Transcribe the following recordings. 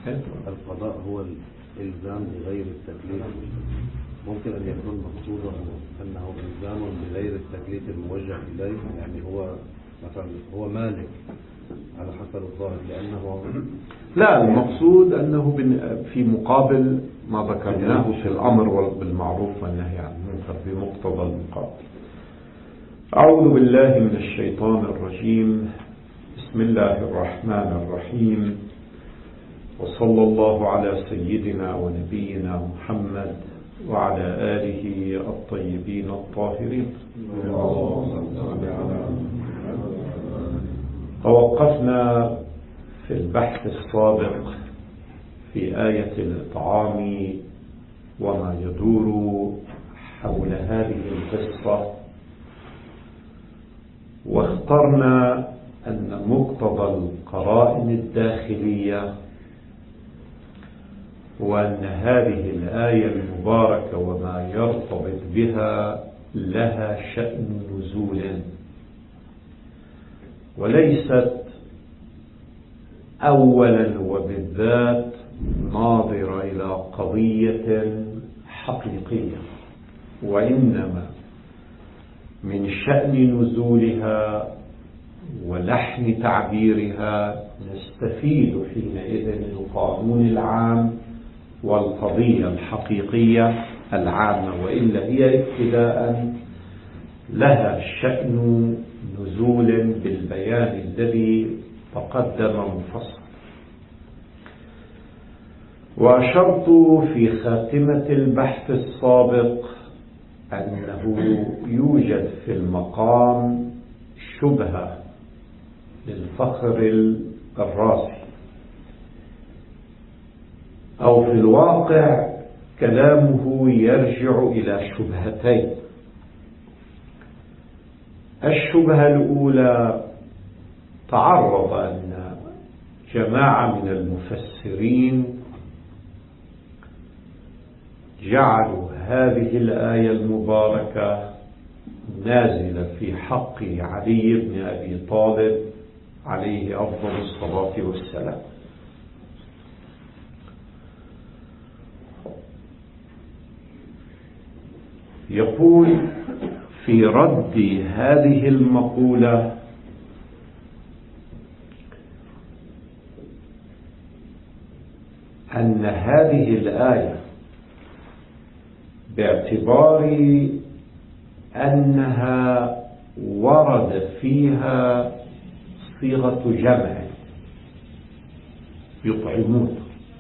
القضاء هو الإلزام بغير التكليف، ممكن أن يكون مقصودا أنه إلزام بغير التكليف الموجه إليه، يعني هو مثلا هو مالك على حسب الظاهر لأنه لا، المقصود أنه في مقابل ما ذكرناه في الأمر بالمعروف والنهي عن المنكر بمقتضى المقابل. أعوذ بالله من الشيطان الرجيم. بسم الله الرحمن الرحيم، وصلى الله على سيدنا ونبينا محمد وعلى آله الطيبين الطاهرين. توقفنا في البحث السابق في آية الإطعام وما يدور حول هذه القصة، واخترنا أن مقتضى القرائن الداخلية وأن هذه الآية المباركة وما يرتبط بها لها شأن نزول، وليست أولا وبالذات ناظرة إلى قضية حقيقية، وإنما من شأن نزولها ولحن تعبيرها نستفيد حينئذ القانون العام والقضية الحقيقية العامة، وإلا هي ابتداء لها شأن نزول بالبيان الذي تقدم مفصل. وأشرت في خاتمة البحث السابق أنه يوجد في المقام شبهة للفخر الرازي، أو في الواقع كلامه يرجع إلى شبهتين. الشبهة الأولى تعرض أن جماعة من المفسرين جعلوا هذه الآية المباركة نازلة في حق علي بن أبي طالب عليه أفضل الصلاة والسلام. يقول في رد هذه المقولة أن هذه الآية باعتبار أنها ورد فيها صيغة جمع يطعمون،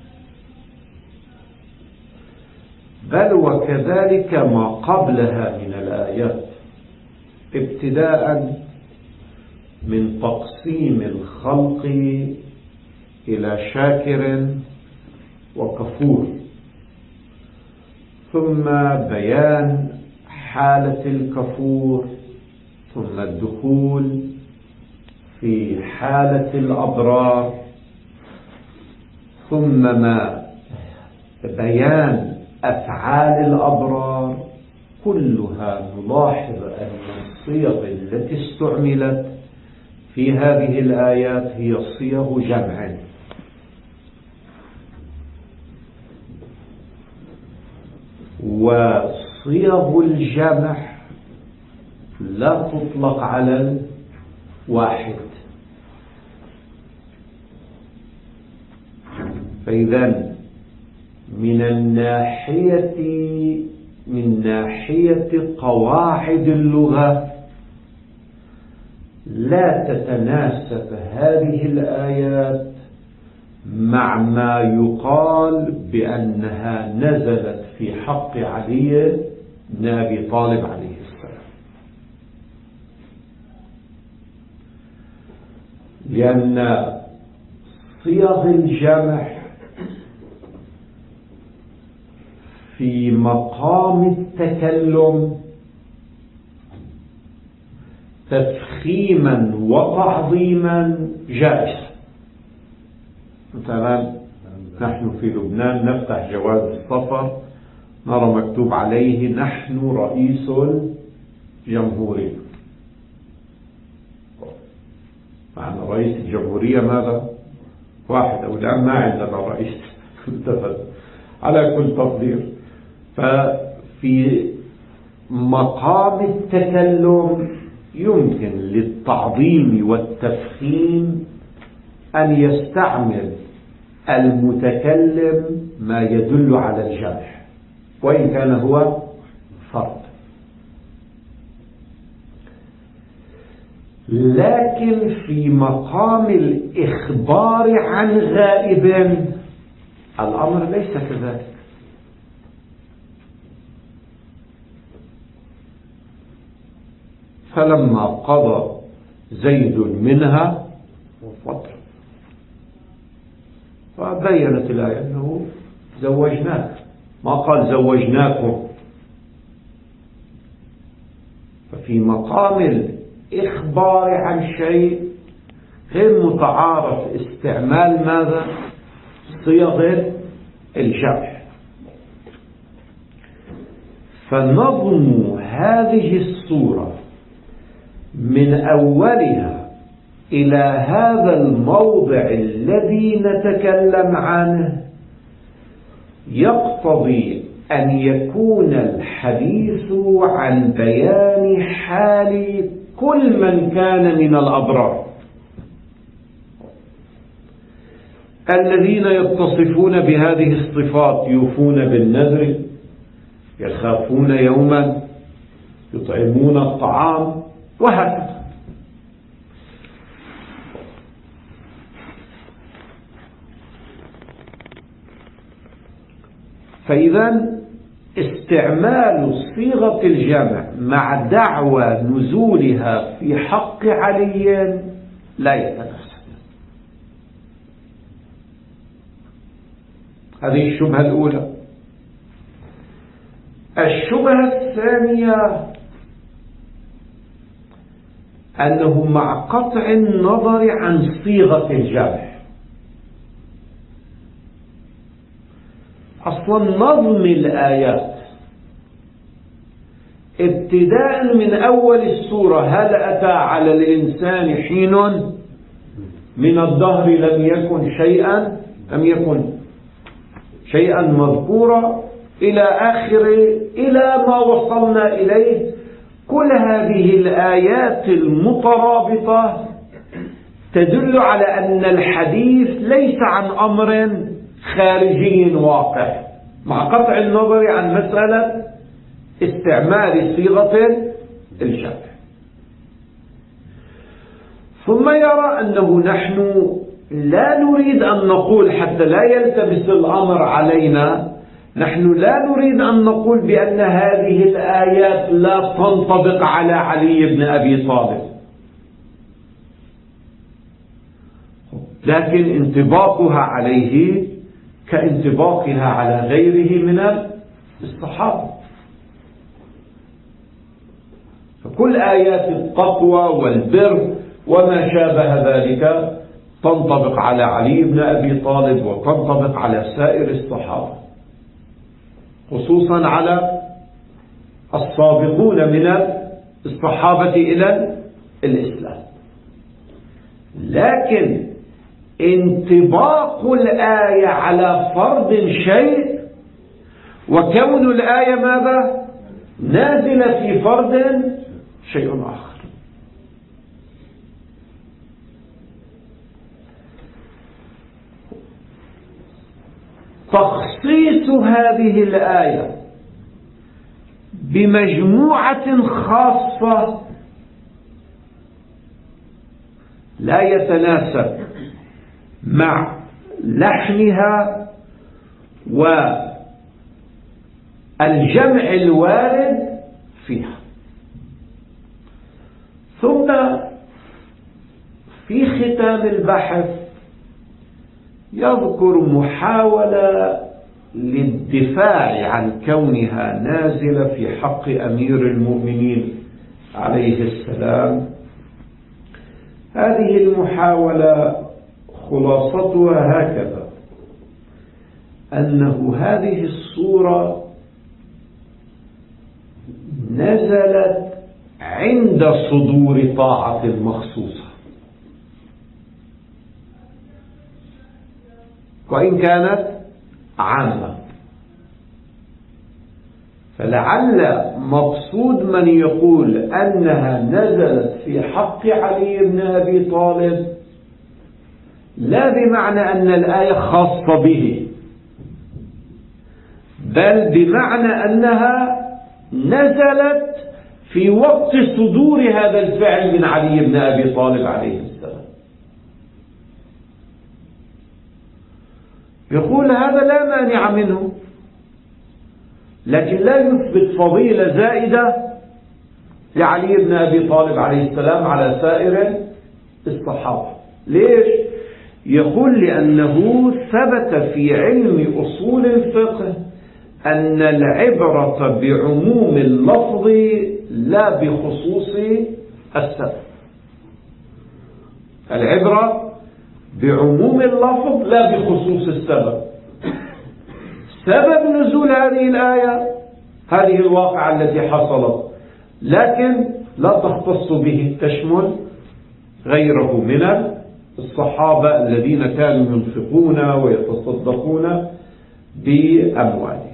بل وكذلك ما قبلها من الآيات، ابتداء من تقسيم الخلق إلى شاكر وكفور، ثم بيان حالة الكفور، ثم الدخول في حالة الأضرار، ثم ما بيان أفعال الأضرار. كلها نلاحظ أن الصيغ التي استعملت في هذه الآيات هي صيغ جمع، وصيغ الجمع لا تطلق على الواحد. فإذا من ناحية قواعد اللغة لا تتناسب هذه الآيات مع ما يقال بأنها نزلت في حق علي بن أبي طالب عليه السلام، لأن صيغ الجمع في مقام التكلم تفخيما وتعظيما جائز. مثلا نحن في لبنان نفتح جواز السفر نرى مكتوب عليه نحن رئيس الجمهورية. معنى رئيس الجمهورية ماذا؟ واحد أو لا، ما عندنا رئيس على كل تقدير. ففي مقام التكلم يمكن للتعظيم والتفخيم أن يستعمل المتكلم ما يدل على الجمع وإن كان هو فرد. لكن في مقام الإخبار عن غائب الأمر ليس كذلك. فلما قضى زيد منها وطر، فبينت الآية أنه زوجناك، ما قال زوجناكم. ففي مقام الإخبار عن شيء غير متعارف استعمال ماذا؟ صيغ الجمع. فنظم هذه الصورة من أولها إلى هذا الموضع الذي نتكلم عنه يقتضي أن يكون الحديث عن بيان حال كل من كان من الأبرار الذين يتصفون بهذه الصفات، يوفون بالنذر، يخافون يوما، يطعمون الطعام، وهكذا. فإذا استعمال صيغة الجمع مع دعوى نزولها في حق علي لا يتناسب. هذه الشبهة الأولى. الشبهة الثانية أنه مع قطع النظر عن صيغة الجمع، أصلا نظم الآيات ابتداء من أول السورة، هل أتى على الإنسان حين من الدهر لم يكن شيئا مذكورا إلى آخره، إلى ما وصلنا إليه. كل هذه الآيات المترابطة تدل على أن الحديث ليس عن أمر خارجي واقع، مع قطع النظر عن مسألة استعمال صيغة الجمع. ثم يرى أنه نحن لا نريد أن نقول، حتى لا يلتبس الأمر علينا، نحن لا نريد أن نقول بأن هذه الآيات لا تنطبق على علي بن أبي طالب، لكن انطباقها عليه كانطباقها على غيره من الصحابة. فكل آيات التقوى والبر وما شابه ذلك تنطبق على علي بن أبي طالب وتنطبق على سائر الصحابة، خصوصا على السابقون من الصحابة إلى الإسلام. لكن انطباق الآية على فرض شيء، وكون الآية ماذا؟ نازلة في فرض شيء آخر. تخصيص هذه الآية بمجموعة خاصة لا يتناسب مع لحنها والجمع الوارد فيها. ثم في ختام البحث يذكر محاولة للدفاع عن كونها نازلة في حق أمير المؤمنين عليه السلام. هذه المحاولة خلاصتها هكذا: أنه هذه السورة نزلت عند صدور طاعة مخصوصة، وإن كانت عامة. فلعل مقصود من يقول أنها نزلت في حق علي بن أبي طالب لا بمعنى أن الآية خاصة به، بل بمعنى أنها نزلت في وقت صدور هذا الفعل من علي بن أبي طالب عليه السلام. يقول هذا لا مانع منه، لكن لا يثبت فضيلة زائدة لعلي بن أبي طالب عليه السلام على سائر الصحابة. ليش؟ يقول لأنه ثبت في علم أصول الفقه أن العبرة بعموم اللفظ لا بخصوص السبب. العبرة بعموم اللفظ لا بخصوص السبب. سبب نزول هذه الآية هذه الواقعة التي حصلت، لكن لا تختص به، تشمل غيره من الصحابة الذين كانوا ينفقون ويتصدقون بأموالهم.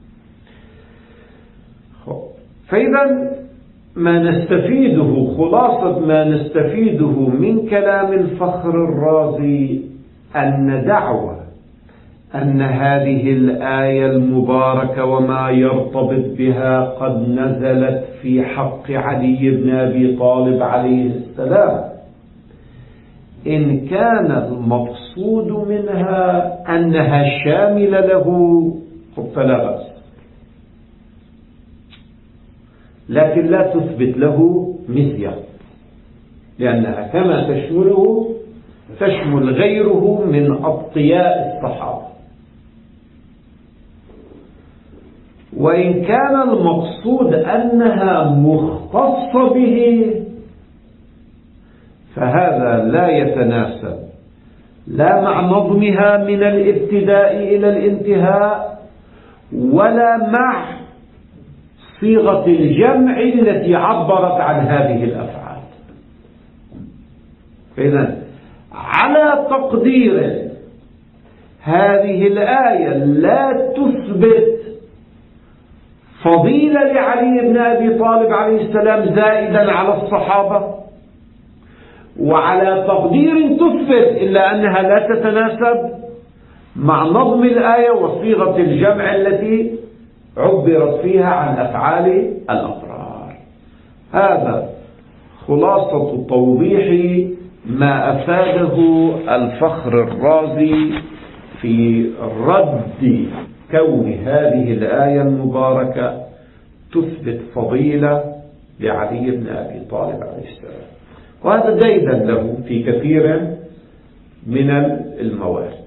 فإذا ما نستفيده، خلاصة ما نستفيده من كلام الفخر الرازي أن دعوة أن هذه الآية المباركة وما يرتبط بها قد نزلت في حق علي بن أبي طالب عليه السلام، إن كان المقصود منها أنها شاملة له فلا بأس، لكن لا تثبت له مزية، لأنها كما تشمله تشمل غيره من أتقياء الصحابة. وإن كان المقصود أنها مختصة به فهذا لا يتناسب لا مع نظمها من الابتداء إلى الانتهاء ولا مع صيغة الجمع التي عبرت عن هذه الأفعال. فإذا على تقدير هذه الآية لا تثبت فضيلة لعلي بن أبي طالب عليه السلام زائدا على الصحابة، وعلى تقدير تثبت إلا أنها لا تتناسب مع نظم الآية وصيغة الجمع التي عبرت فيها عن أفعال الأبرار. هذا خلاصة توضيح ما أفاده الفخر الرازي في رد كون هذه الآية المباركة تثبت فضيلة لعلي بن أبي طالب عليه السلام، وهذا ديدا له في كثير من الموارد.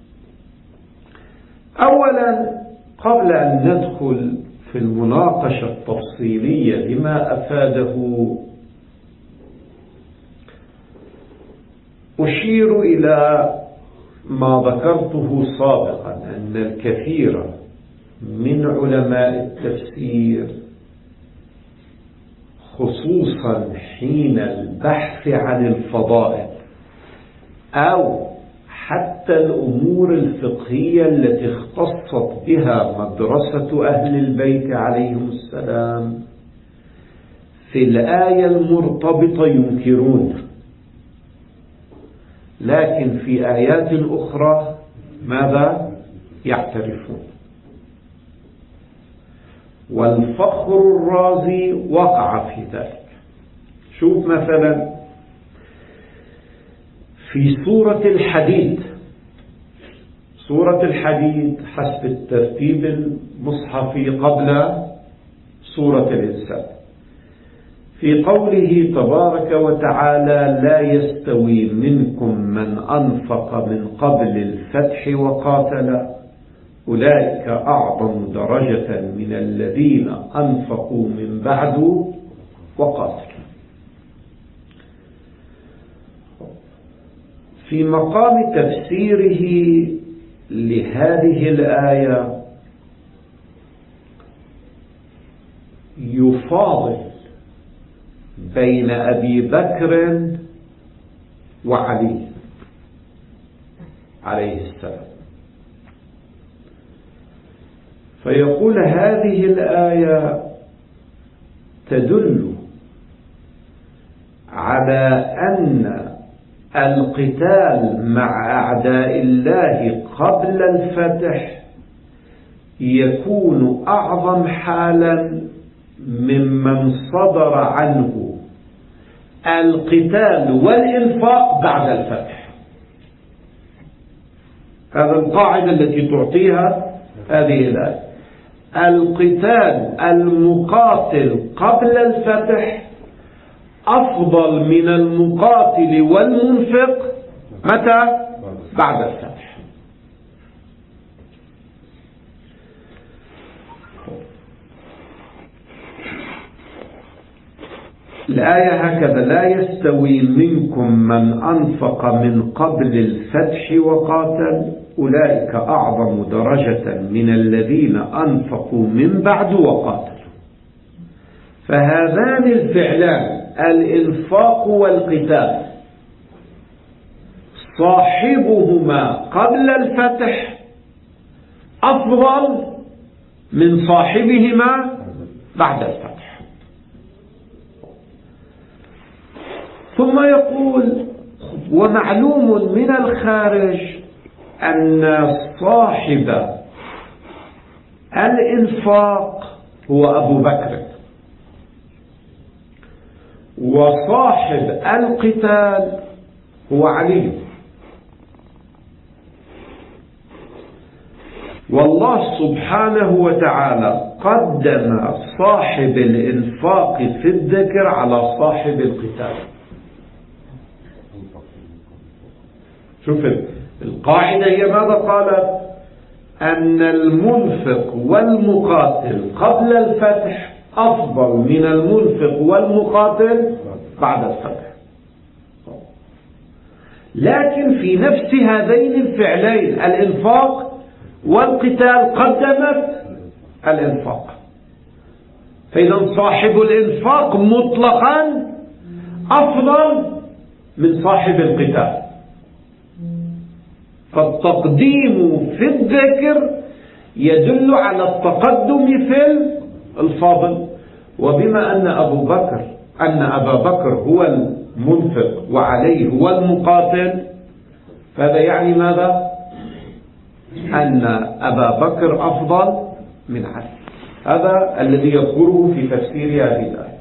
أولا قبل أن ندخل في المناقشة التفصيلية لما أفاده أشير إلى ما ذكرته سابقا أن الكثير من علماء التفسير خصوصا حين البحث عن الفضائل أو حتى الأمور الفقهية التي اختصت بها مدرسة أهل البيت عليهم السلام في الآية المرتبطة ينكرون، لكن في آيات أخرى ماذا يعترفون. والفخر الرازي وقع في ذلك. شوف مثلا في سورة الحديد، سورة الحديد حسب الترتيب المصحفي قبل سورة الإنسان، في قوله تبارك وتعالى لا يستوي منكم من أنفق من قبل الفتح وقاتل أولئك أعظم درجة من الذين أنفقوا من بعد وقاتلوا. في مقام تفسيره لهذه الآية يفاضل بين أبي بكر وعلي عليه السلام، فيقول هذه الآية تدل على أن القتال مع أعداء الله قبل الفتح يكون أعظم حالا ممن صدر عنه القتال والإنفاق بعد الفتح. هذا القاعدة التي تعطيها هذه الآية. القتال المقاتل قبل الفتح أفضل من المقاتل والمنفق متى؟ بعد الفتح. الآية هكذا: لا يستوي منكم من أنفق من قبل الفتح وقاتل أولئك أعظم درجة من الذين أنفقوا من بعد وقاتلوا. فهذان الفعلان الإنفاق والقتال صاحبهما قبل الفتح أفضل من صاحبهما بعد الفتح. ثم يقول: ومعلوم من الخارج أن صاحب الإنفاق هو أبو بكر، وصاحب القتال هو علي. والله سبحانه وتعالى قدم صاحب الإنفاق في الذكر على صاحب القتال. شوف القاعدة هي ماذا قالت؟ أن المنفق والمقاتل قبل الفتح أفضل من المنفق والمقاتل بعد الفتح. لكن في نفس هذين الفعلين الإنفاق والقتال قدمت الإنفاق. فإذا صاحب الإنفاق مطلقا أفضل من صاحب القتال. فالتقديم في الذكر يدل على التقدم في الفضل. وبما أن أبا بكر هو المنفق وعليه هو المقاتل، فهذا يعني ماذا؟ أن أبا بكر أفضل من علي. هذا الذي يذكره في تفسير هذه الآية.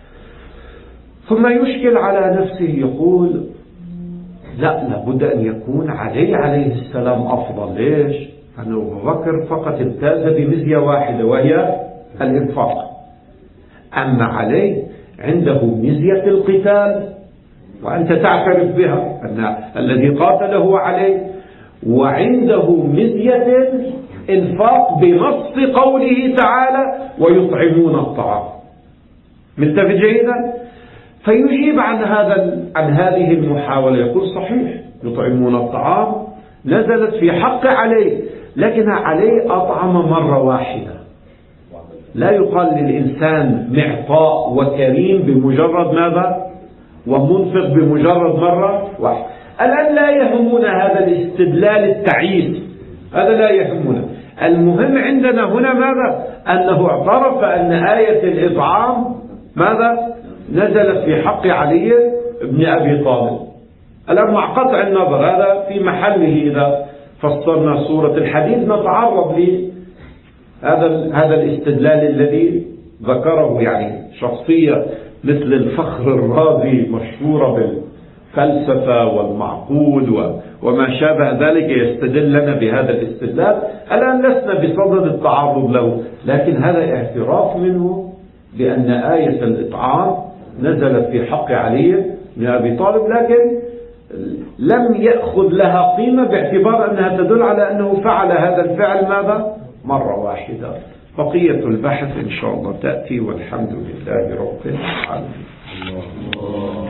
ثم يشكل على نفسه يقول: لا، لابد أن يكون علي عليه السلام أفضل. ليش؟ أن أبو بكر فقط امتاز بمزية واحدة وهي الإنفاق، أما علي عنده مزية القتال وأنت تعترف بها أن الذي قاتله علي، وعنده مزية الإنفاق بنص قوله تعالى: ويطعمون الطعام. متفق جيدا؟ فيجيب عن هذه المحاولة يقول: صحيح، يطعمون الطعام نزلت في حق علي، لكن علي أطعم مرة واحدة. لا يقال للإنسان معطاء وكريم بمجرد ماذا؟ ومنفق بمجرد مرة واحدة. الآن لا يهمنا هذا الاستدلال التعيس، هذا لا يهمنا. المهم عندنا هنا ماذا؟ أنه اعترف أن آية الإطعام ماذا؟ نزلت في حق علي بن أبي طالب. الآن مع قطع النظر هذا في محله، إذا فسرنا سورة الحديث نتعرض لهذا الاستدلال الذي ذكره يعني شخصية مثل الفخر الرازي مشهورة بالفلسفة والمعقول وما شابه ذلك، يستدل لنا بهذا الاستدلال. الآن لسنا بصدد التعرض له، لكن هذا اعتراف منه بأن آية الإطعام نزلت في حق علي بن أبي طالب، لكن لم يأخذ لها قيمة باعتبار أنها تدل على أنه فعل هذا الفعل ماذا؟ مرة واحدة. بقية البحث إن شاء الله تأتي، والحمد لله رب العالمين.